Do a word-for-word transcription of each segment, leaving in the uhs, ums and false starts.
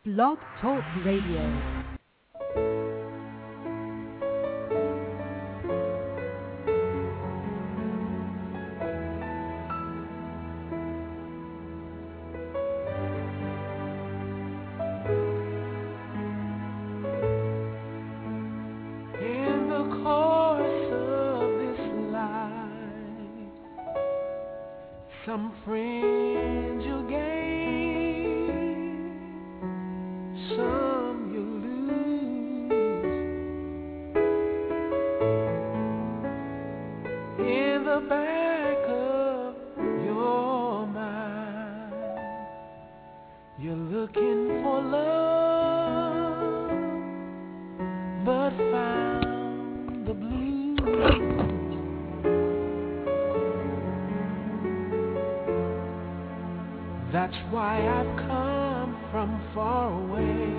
Blog Talk Radio. Some friends you gain, some you lose. In the back of your mind, you're looking for love, but found the blues. That's why I've come from far away.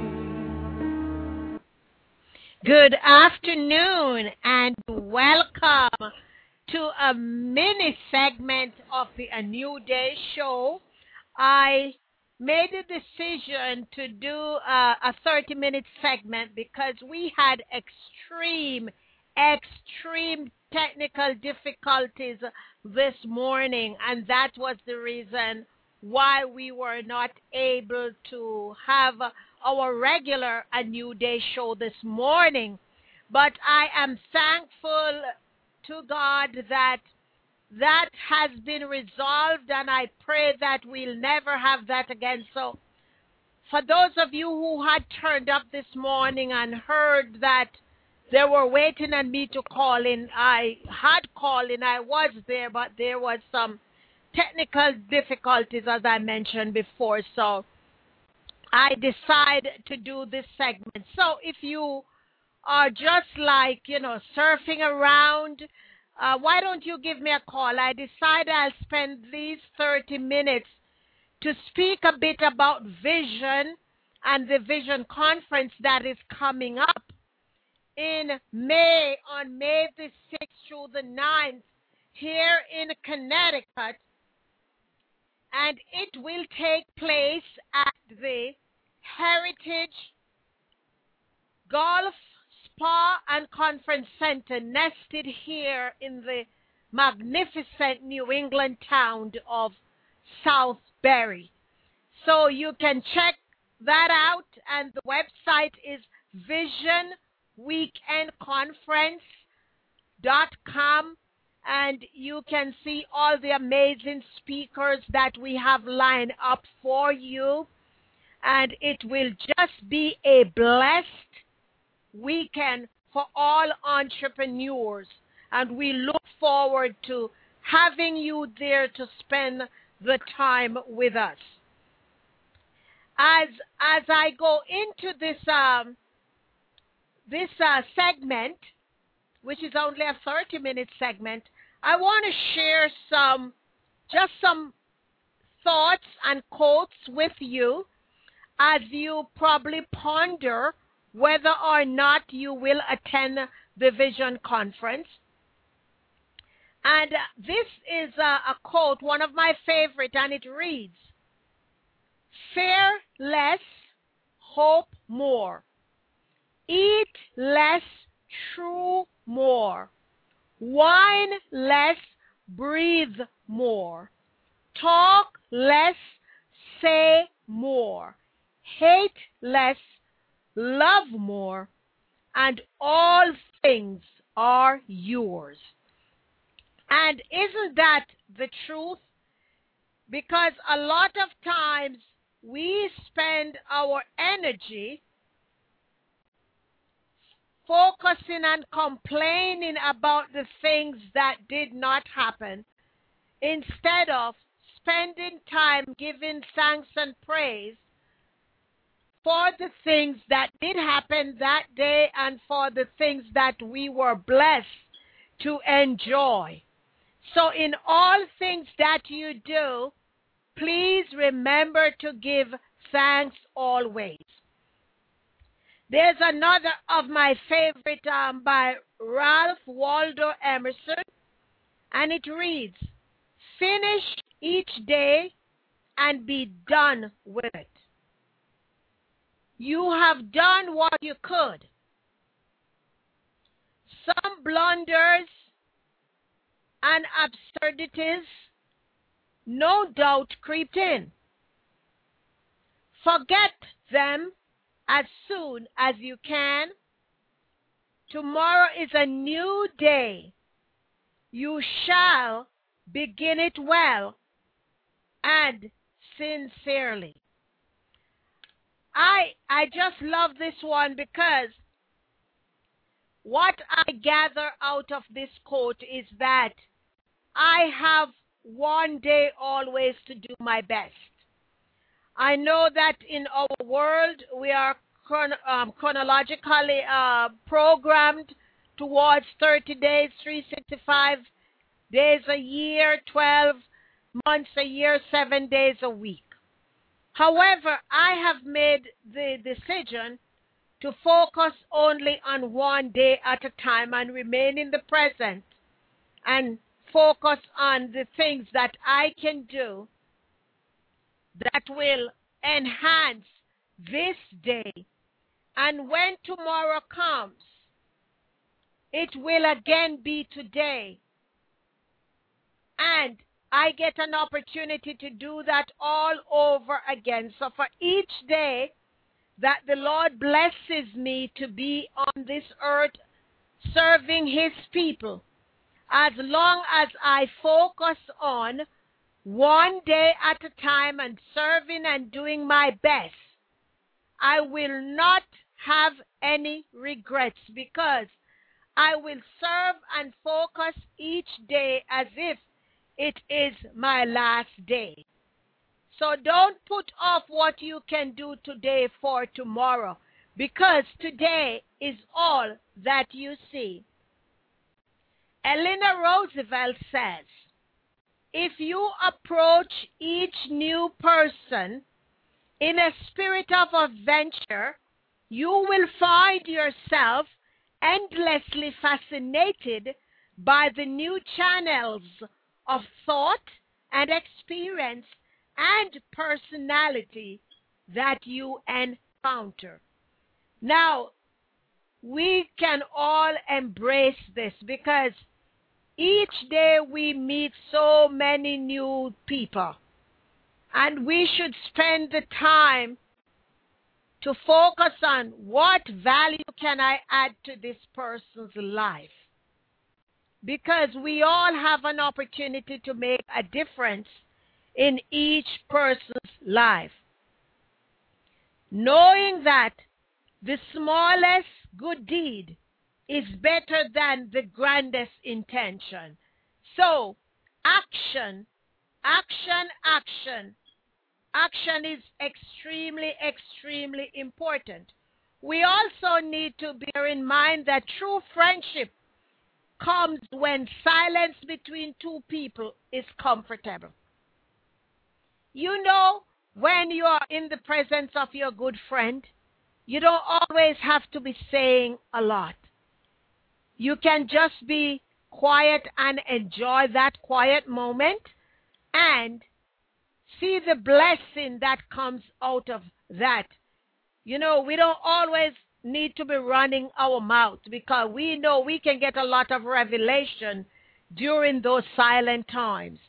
Good afternoon and welcome to a mini segment of the A New Day show. I made a decision to do a, a thirty minute segment because we had extreme, extreme technical difficulties this morning, and that was the reason why we were not able to have our regular A New Day show this morning. But I am thankful to God that that has been resolved, and I pray that we'll never have that again. So for those of you who had turned up this morning and heard that they were waiting on me to call in, I had called in, I was there, but there was some technical difficulties, as I mentioned before, so I decided to do this segment. So if you are just like, you know, surfing around, uh, why don't you give me a call? I decided I'll spend these thirty minutes to speak a bit about vision and the vision conference that is coming up in May, on May the sixth through the ninth, here in Connecticut. And it will take place at the Heritage Golf Spa and Conference Center, nested here in the magnificent New England town of Southbury. So you can check that out, and the website is vision weekend conference dot com. And you can see all the amazing speakers that we have lined up for you. And it will just be a blessed weekend for all entrepreneurs. And we look forward to having you there to spend the time with us. As as I go into this um, this uh, segment, which is only a thirty minute segment, I want to share some, just some thoughts and quotes with you as you probably ponder whether or not you will attend the Vision Conference. And this is a, a quote, one of my favorite, and it reads, "Fear less, hope more. Eat less, true more. Wine less, breathe more. Talk less, say more. Hate less, love more. And all things are yours." And isn't that the truth? Because a lot of times we spend our energy focusing and complaining about the things that did not happen, instead of spending time giving thanks and praise for the things that did happen that day and for the things that we were blessed to enjoy. So in all things that you do, please remember to give thanks always. There's another of my favorite um, by Ralph Waldo Emerson, and it reads, "Finish each day and be done with it." You have done what you could. Some blunders and absurdities no doubt crept in. Forget them as soon as you can. Tomorrow is a new day. You shall begin it well and sincerely. I I just love this one because what I gather out of this quote is that I have one day always to do my best. I know that in our world we are chron- um, chronologically uh, programmed towards thirty days, three hundred sixty-five days a year, twelve months a year, seven days a week. However, I have made the decision to focus only on one day at a time and remain in the present and focus on the things that I can do that will enhance this day. And when tomorrow comes, it will again be today. And I get an opportunity to do that all over again. So for each day that the Lord blesses me to be on this earth serving His people, as long as I focus on one day at a time and serving and doing my best, I will not have any regrets because I will serve and focus each day as if it is my last day. So don't put off what you can do today for tomorrow, because today is all that you see. Eleanor Roosevelt says, if you approach each new person in a spirit of adventure, you will find yourself endlessly fascinated by the new channels of thought and experience and personality that you encounter. Now, we can all embrace this because each day we meet so many new people, and we should spend the time to focus on what value can I add to this person's life. Because we all have an opportunity to make a difference in each person's life. Knowing that the smallest good deed is better than the grandest intention. So, action, action, action. Action is extremely, extremely important. We also need to bear in mind that true friendship comes when silence between two people is comfortable. You know, when you are in the presence of your good friend, you don't always have to be saying a lot. You can just be quiet and enjoy that quiet moment and see the blessing that comes out of that. You know, we don't always need to be running our mouth because we know we can get a lot of revelation during those silent times.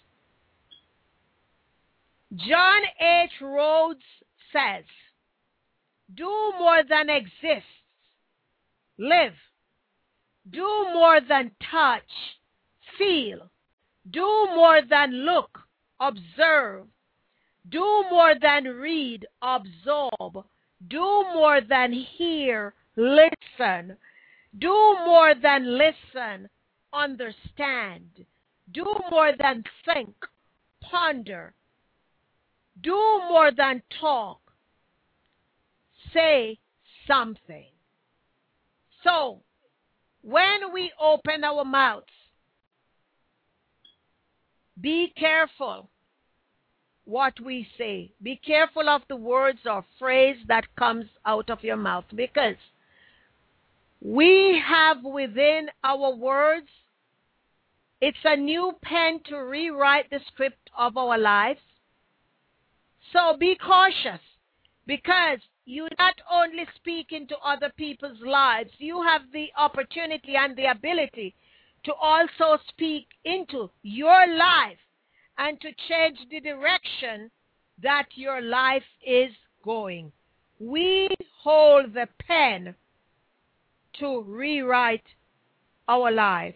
John H. Rhodes says, do more than exist. Live. Do more than touch. Feel. Do more than look. Observe. Do more than read. Absorb. Do more than hear. Listen. Do more than listen. Understand. Do more than think. Ponder. Do more than talk. Say something. So, when we open our mouths, be careful what we say. Be careful of the words or phrase that comes out of your mouth, because we have within our words, it's a new pen to rewrite the script of our lives. So be cautious, because you not only speak into other people's lives, you have the opportunity and the ability to also speak into your life and to change the direction that your life is going. We hold the pen to rewrite our life.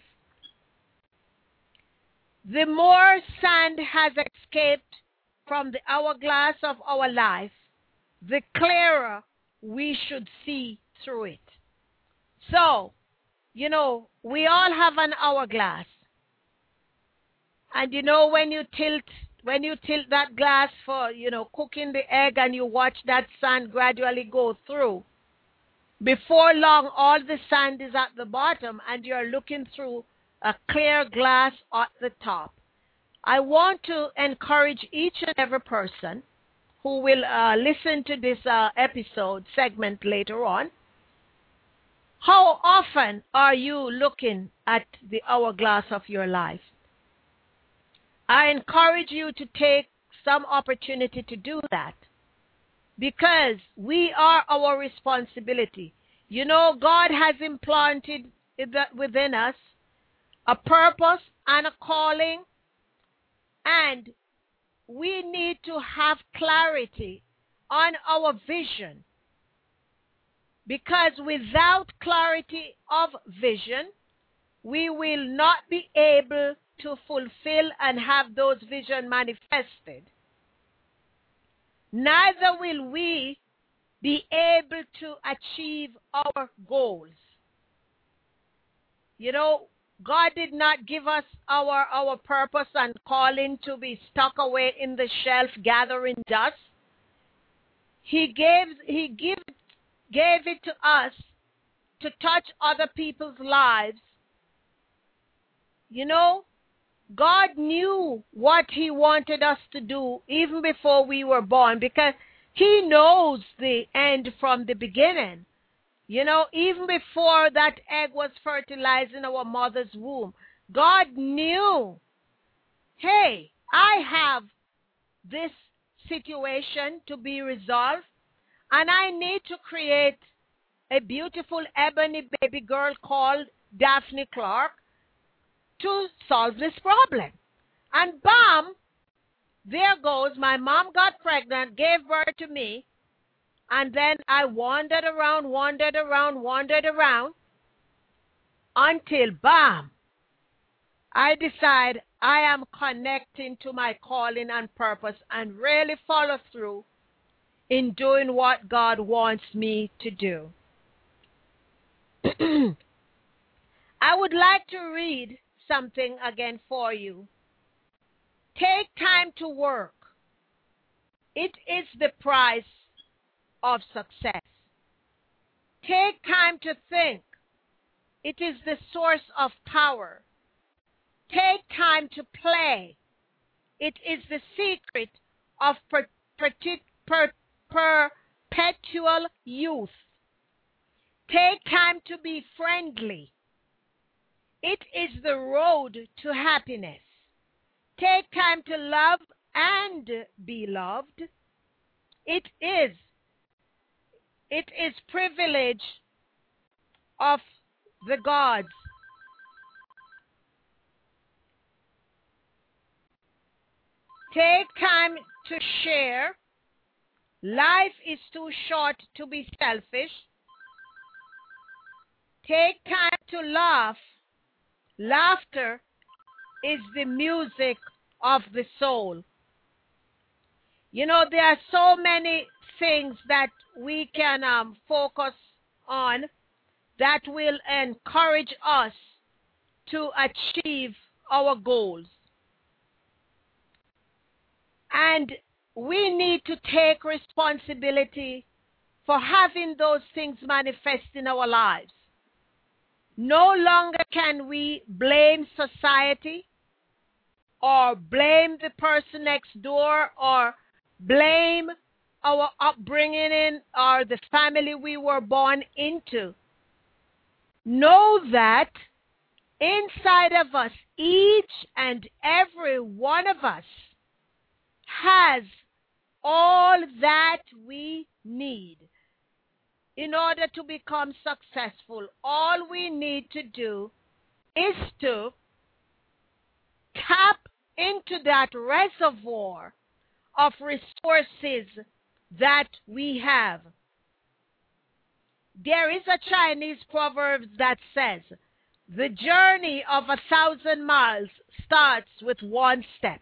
The more sand has escaped from the hourglass of our life, the clearer we should see through it. So, you know, we all have an hourglass. And you know, when you tilt when you tilt that glass for, you know, cooking the egg and you watch that sand gradually go through, before long all the sand is at the bottom and you're looking through a clear glass at the top. I want to encourage each and every person who will uh, listen to this uh, episode segment later on. How often are you looking at the hourglass of your life? I encourage you to take some opportunity to do that, because we are our responsibility. You know, God has implanted within us a purpose and a calling, and we need to have clarity on our vision, because without clarity of vision, we will not be able to fulfill and have those visions manifested. Neither will we be able to achieve our goals. You know, God did not give us our, our purpose and calling to be stuck away in the shelf gathering dust. He gave, he give, gave it to us to touch other people's lives. You know, God knew what he wanted us to do even before we were born, because he knows the end from the beginning. You know, even before that egg was fertilized in our mother's womb, God knew, hey, I have this situation to be resolved, and I need to create a beautiful ebony baby girl called Daphne Clark to solve this problem. And bam, there goes, my mom got pregnant, gave birth to me, and then I wandered around, wandered around, wandered around, until bam, I decide I am connecting to my calling and purpose and really follow through in doing what God wants me to do. I would like to read something again for you. Take time to work. It is the price of success. Take time to think. It is the source of power. Take time to play. It is the secret of per, per, per, perpetual youth. Take time to be friendly. It is the road to happiness. Take time to love and be loved. It is. It is privilege of the gods. Take time to share. Life is too short to be selfish. Take time to laugh. Laughter is the music of the soul. You know, there are so many things that we can um, focus on that will encourage us to achieve our goals. And we need to take responsibility for having those things manifest in our lives. No longer can we blame society or blame the person next door or blame our upbringing in or the family we were born into. Know that inside of us, each and every one of us has all that we need in order to become successful, all we need to do is to tap into that reservoir of resources that we have. There is a Chinese proverb that says, the journey of a thousand miles starts with one step.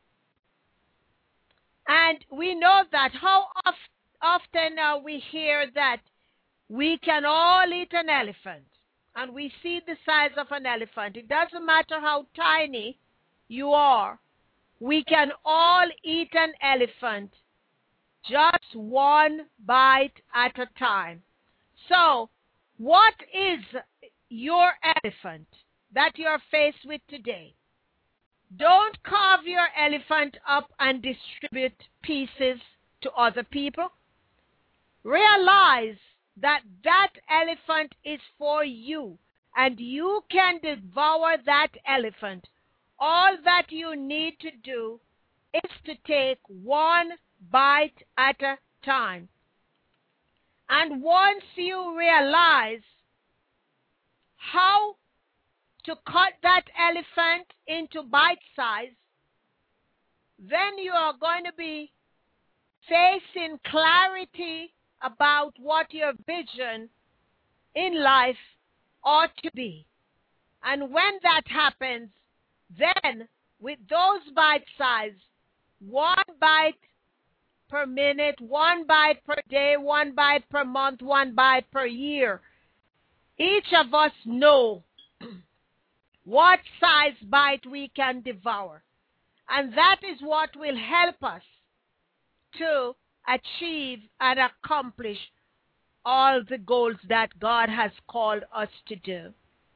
And we know that how oft, often uh, we hear that we can all eat an elephant, and we see the size of an elephant. It doesn't matter how tiny you are. We can all eat an elephant just one bite at a time. So, what is your elephant that you're faced with today? Don't carve your elephant up and distribute pieces to other people. Realize that that elephant is for you, and you can devour that elephant. All that you need to do is to take one bite at a time. And once you realize how to cut that elephant into bite size, then you are going to be facing clarity about what your vision in life ought to be. And when that happens, then with those bite size, one bite per minute, one bite per day, one bite per month, one bite per year, each of us know what size bite we can devour. And that is what will help us to achieve and accomplish all the goals that God has called us to do.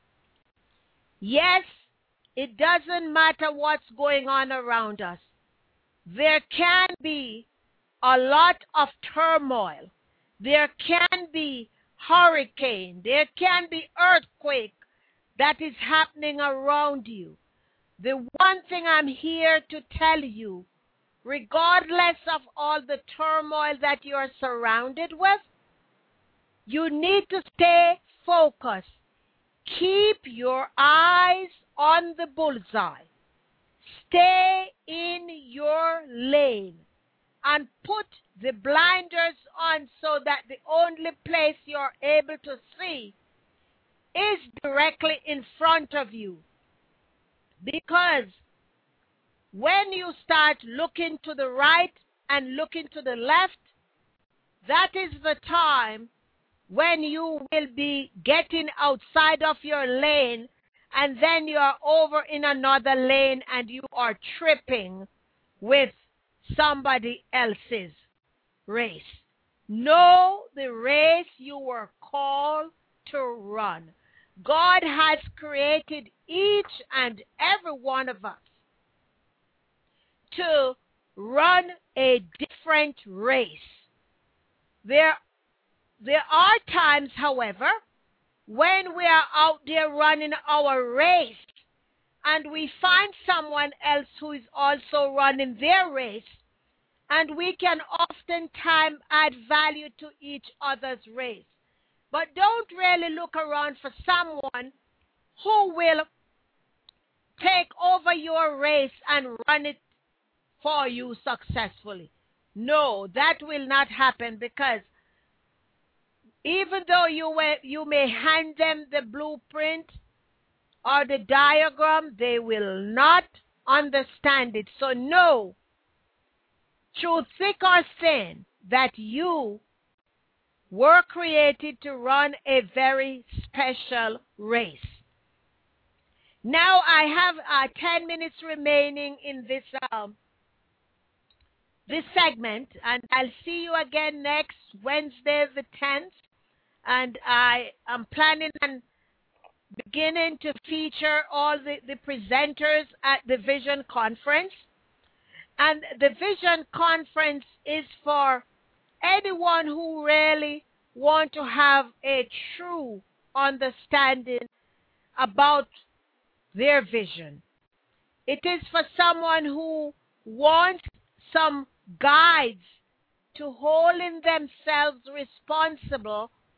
Yes, it doesn't matter what's going on around us. There can be a lot of turmoil. There can be hurricane. There can be earthquake that is happening around you. The one thing I'm here to tell you, regardless of all the turmoil that you are surrounded with, you need to stay focused. Keep your eyes on the bullseye. Stay in your lane and put the blinders on so that the only place you're able to see is directly in front of you. Because when you start looking to the right and looking to the left, that is the time when you will be getting outside of your lane, and then you are over in another lane and you are tripping with somebody else's race. Know the race you were called to run. God has created each and every one of us to run a different race. There, there are times, however, when we are out there running our race and we find someone else who is also running their race, and we can oftentimes add value to each other's race. But don't really look around for someone who will take over your race and run it for you successfully. No, that will not happen, because even though you, will, you may hand them the blueprint or the diagram, they will not understand it. So know, through thick or thin, that you were created to run a very special race. Now I have uh, ten minutes remaining in this um, this segment, and I'll see you again next Wednesday the tenth. And I am planning on beginning to feature all the, the presenters at the Vision Conference. And the Vision Conference is for anyone who really want to have a true understanding about their vision. It is for someone who wants some guides to holding themselves responsible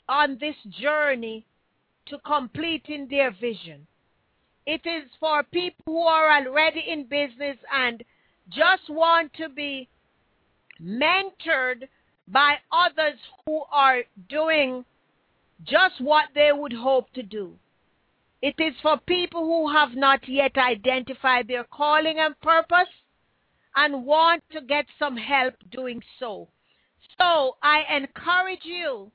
on this journey to completing their vision. It is for people who are already in business and just want to be mentored by others who are doing just what they would hope to do. It is for people who have not yet identified their calling and purpose and want to get some help doing so. So I encourage you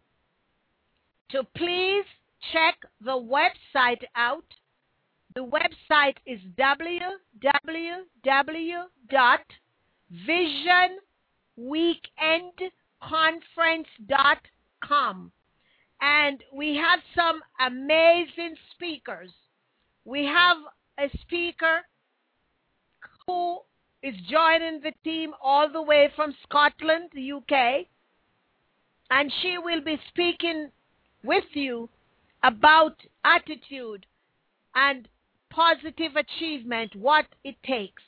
to please check the website out. The website is w w w dot vision weekend conference dot com. And we have some amazing speakers. We have a speaker who is joining the team all the way from Scotland, U K, and she will be speaking with you about attitude and positive achievement, what it takes.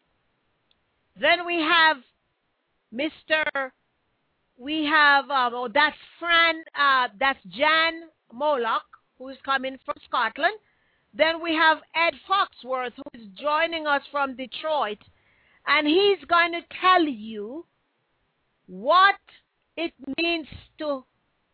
Then we have Mister We have, um, oh, that's Fran, uh, that's Jan Moloch, who is coming from Scotland. Then we have Ed Foxworth, who is joining us from Detroit. And he's going to tell you what it means to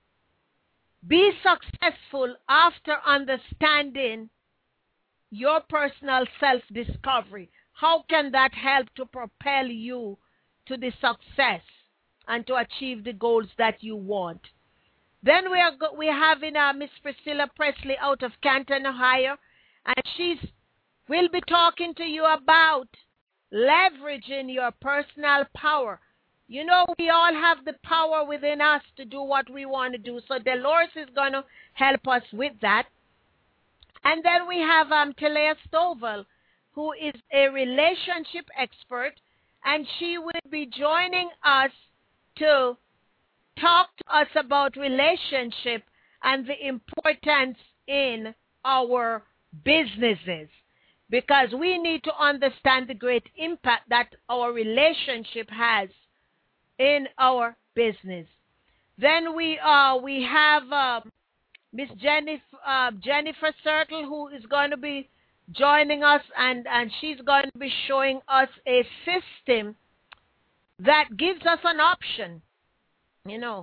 be successful after understanding your personal self-discovery. How can that help to propel you to the success and to achieve the goals that you want? Then we are go- we are having uh, Miss Priscilla Presley out of Canton, Ohio, and she's will be talking to you about leveraging your personal power. You know, we all have the power within us to do what we want to do. So Dolores is going to help us with that. And then we have um, Talia Stovall, who is a relationship expert, and she will be joining us to talk to us about relationship and the importance in our businesses, because we need to understand the great impact that our relationship has in our business. Then we uh, we have uh, Miss Jennifer, uh, Jennifer Sertle, who is going to be joining us, and, and she's going to be showing us a system that gives us an option. You know,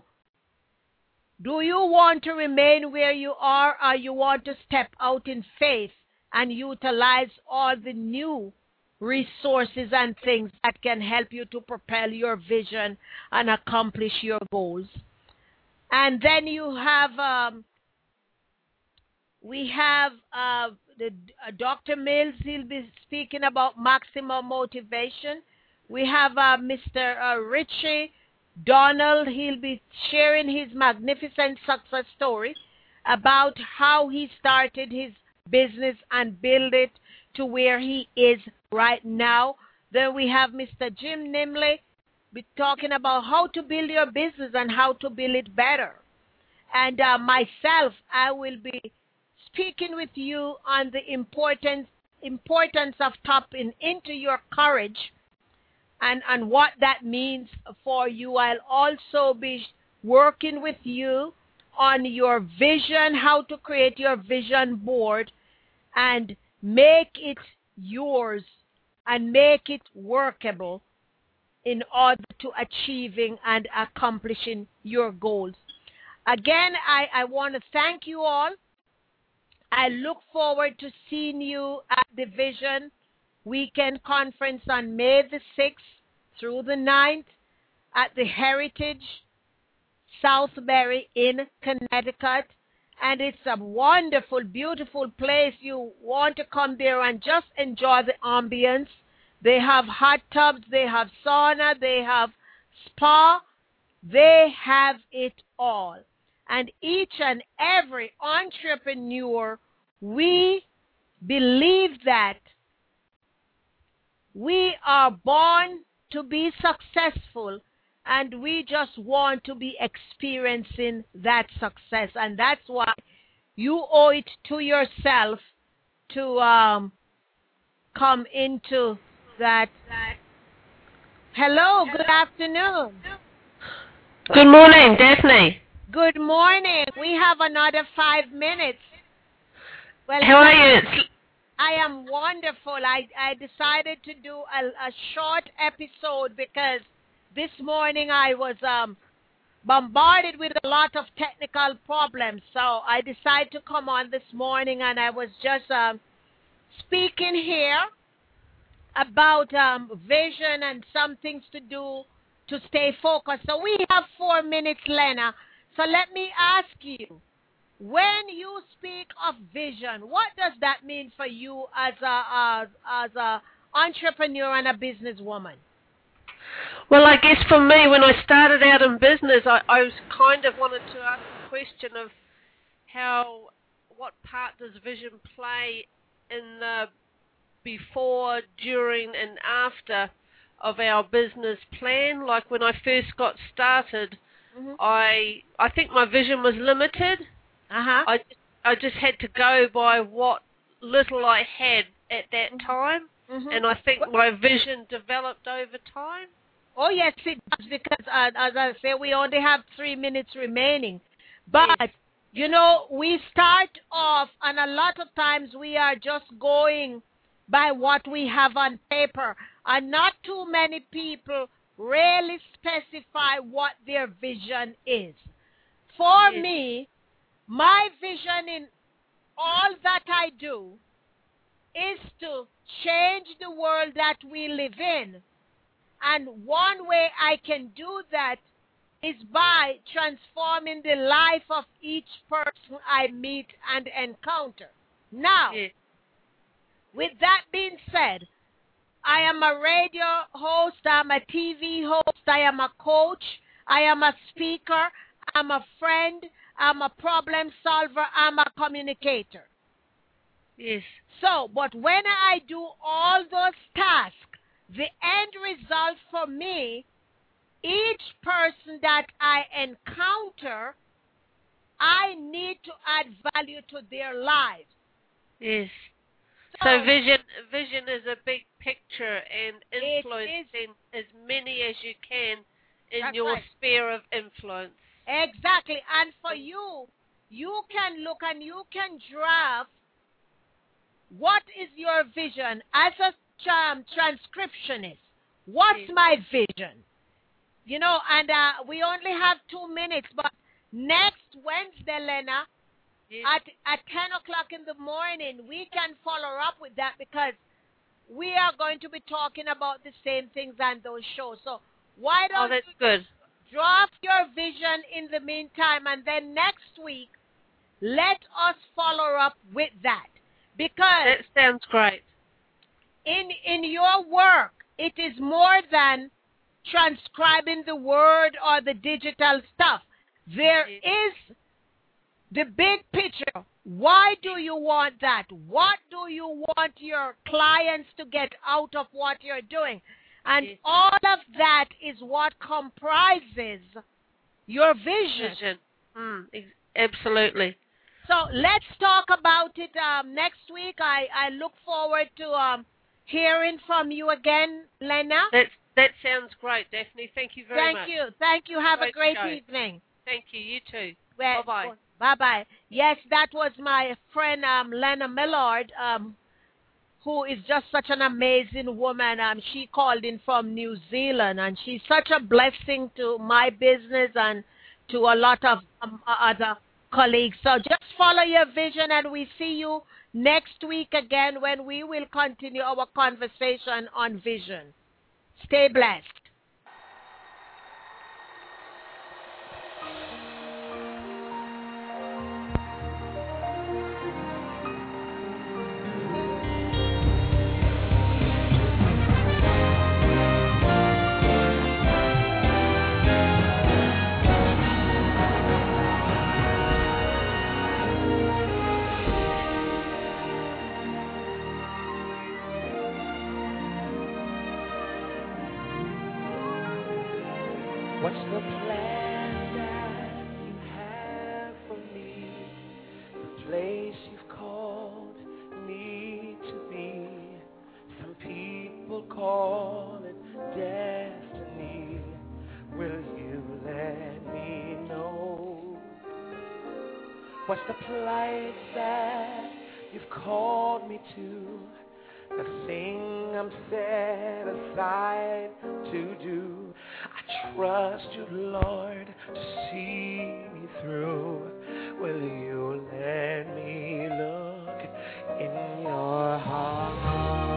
do you want to remain where you are, or you want to step out in faith and utilize all the new resources and things that can help you to propel your vision and accomplish your goals? And then you have, um, we have uh, the, uh, Doctor Mills. He'll be speaking about maximum motivation. We have uh, Mister Uh, Richie Donald. He'll be sharing his magnificent success story about how he started his business and build it to where he is right now. Then we have Mister Jim Nimley be talking about how to build your business and how to build it better. And uh, myself, I will be speaking with you on the importance importance of tapping into your courage and, and what that means for you. I'll also be working with you on your vision, how to create your vision board and make it yours and make it workable in order to achieving and accomplishing your goals. Again, I, I want to thank you all. I look forward to seeing you at the Vision Weekend Conference on May the sixth through the ninth at the Heritage Southbury in Connecticut. And it's a wonderful, beautiful place. You want to come there and just enjoy the ambience. They have hot tubs, they have sauna, they have spa. They have it all. And each and every entrepreneur, we believe that we are born to be successful, and we just want to be experiencing that success. And that's why you owe it to yourself to um, come into that. Hello, good afternoon. Good morning, Daphne. Good morning. We have another five minutes. Well, How are you? I am wonderful. I, I decided to do a, a short episode because this morning I was um, bombarded with a lot of technical problems. So I decided to come on this morning, and I was just um, speaking here about um, vision and some things to do to stay focused. So we have four minutes, Lena. So let me ask you, when you speak of vision, what does that mean for you as a as, as a entrepreneur and a businesswoman? Well, I guess for me, when I started out in business, I, I was kind of wanted to ask the question of how, what part does vision play in the before, during, and after of our business plan. Like when I first got started, mm-hmm. I I think my vision was limited. Uh-huh. I, I just had to go by what little I had at that mm-hmm. time, mm-hmm. and I think my vision developed over time. Oh, yes, it does, because uh, as I say, we only have three minutes remaining. But, yes. you know, we start off, and a lot of times we are just going by what we have on paper, and not too many people really specify what their vision is. For yes. me, my vision in all that I do is to change the world that we live in. And one way I can do that is by transforming the life of each person I meet and encounter. Now, yes. with that being said, I am a radio host, I'm a T V host, I am a coach, I am a speaker, I'm a friend, I'm a problem solver, I'm a communicator. Yes. So, but when I do all those tasks, the end result for me, each person that I encounter, I need to add value to their lives. Yes. So, so vision vision is a big picture and influencing as many as you can in your right. sphere of influence. Exactly. And for you, you can look and you can draft what is your vision as a um, transcriptionist. What's yes. my vision? You know, and uh, we only have two minutes, but next Wednesday, Lena, yes. at, at ten o'clock in the morning, we can follow up with that because we are going to be talking about the same things on those shows. So why don't oh, that's you good. draft your vision in the meantime, and then next week, let us follow up with that. Because that sounds great. In in your work, it is more than transcribing the word or the digital stuff. There is the big picture. Why do you want that? What do you want your clients to get out of what you're doing? And yes. all of that is what comprises your vision. Vision. Mm, ex- absolutely. So let's talk about it um, next week. I, I look forward to um, hearing from you again, Lena. That, that sounds great, Daphne. Thank you very Thank much. Thank you. Thank you. Have great a great show. evening. Thank you. You too. Well, bye-bye. Bye-bye. Yes, that was my friend um, Lena Millard, um, who is just such an amazing woman. Um, she called in from New Zealand, and she's such a blessing to my business and to a lot of um, other colleagues. So just follow your vision, and we see you next week again when we will continue our conversation on vision. Stay blessed. What's the place that you've called me to? The thing I'm set aside to do. I trust you, Lord, to see me through. Will you let me look in your heart?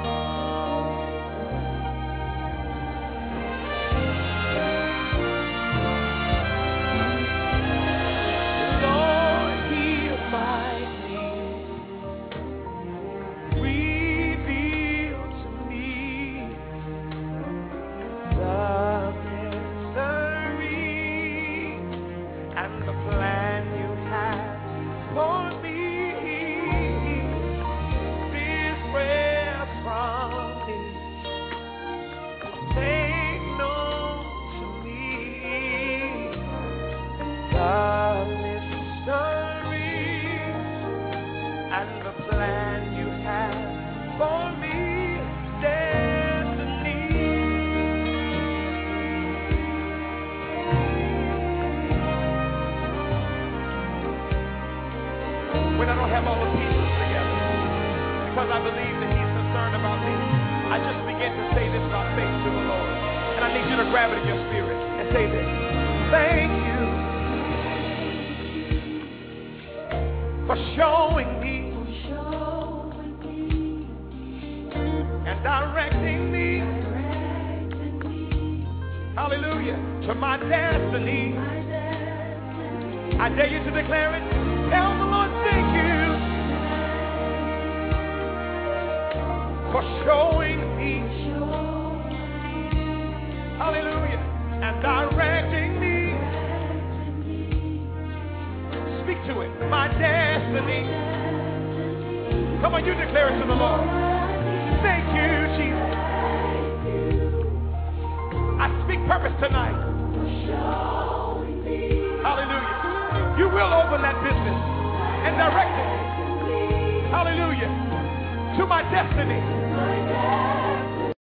When I don't have all the pieces together, because I believe that he's concerned about me, I just begin to say this by faith to the Lord. And I need you to grab it in your spirit and say this. Thank you for showing me and directing me, hallelujah, to my destiny. I dare you to declare it. Tell the Lord, thank you for showing me, hallelujah, and directing me. Speak to it, my destiny. Come on, you declare it to the Lord. Thank you, Jesus. I speak purpose tonight. Hallelujah. You will open that business and direct it, hallelujah, to my destiny.